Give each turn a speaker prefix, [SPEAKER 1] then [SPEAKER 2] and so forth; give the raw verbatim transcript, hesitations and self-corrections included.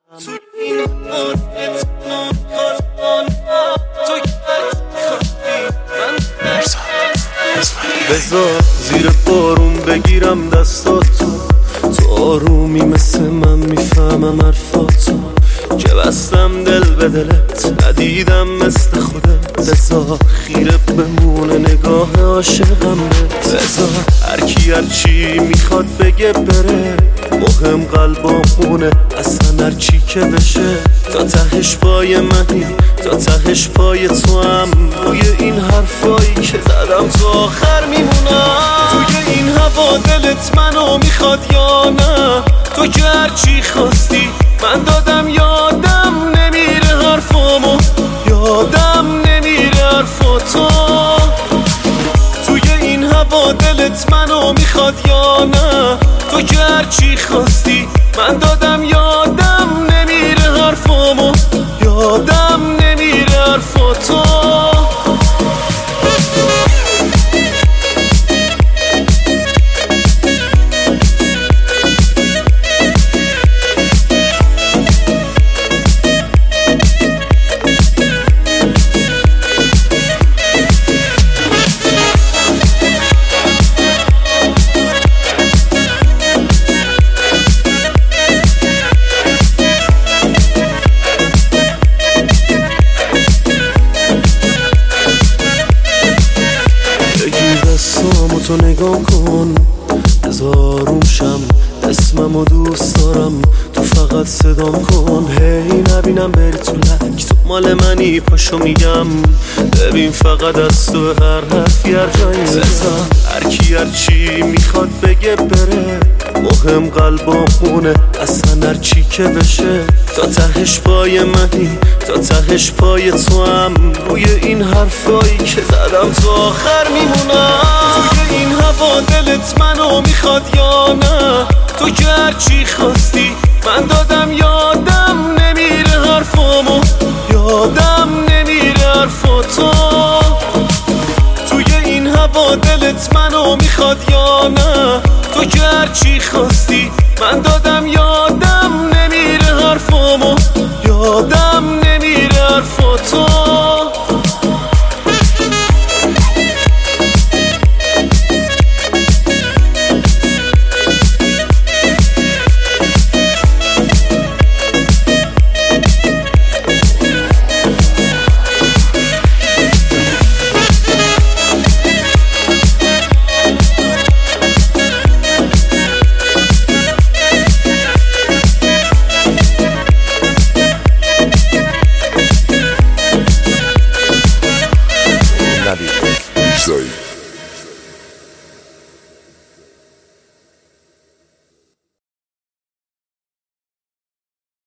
[SPEAKER 1] بذار زیر بارون بگیرم دستاتو، تو آرومی مثل من میفهمم حرفاتو، که بستم دل به دلت ندیدم مثل خودت. بذار خیره بمونه نگاه عاشقم بهت، بذار هرکی هرچی میخواد بگه بره، مهم قلبامونه اصلا هرچی که بشه. تا تهش پای منی، تا تهش پای تو هم، روی این حرفایی که زدم تو آخر میمونم. توی این هوا دلت منو میخواد یا نه؟ تو که هرچی خواستی من دادم، یادم نمیره حرفامو، یادم نمیره حرفاتو. توی این هوا دلت منو میخواد یا نه؟ تو که هرچی خواستی من دادم، یادم نمیره حرفامو، یادم نمیره حرفاتو. دستامو تو نگاه کن، بذاروم شم، اسممو دوست دارم، تو فقط صدام کن. هی نبینم بری تو لک، تو مال منی پاشو میگم، ببین فقط از تو هر حرفی هر جایی میزم. هرکی هرچی میخواد بگه بره، مهم قلبامونه اصلا هرچی که بشه. تا تهش پای منی، تا تهش پای تو هم، روی این حرفایی که زدم تو آخر میمونم. توی این هوا دلت منو میخواد یا نه؟ تو که هرچی خواستی من دادم، یادم نمیره حرفامو، یادم نمیره حرفاتو. توی این هوا دلت منو میخواد یا نه؟ تو که هرچی خواستی من دادم،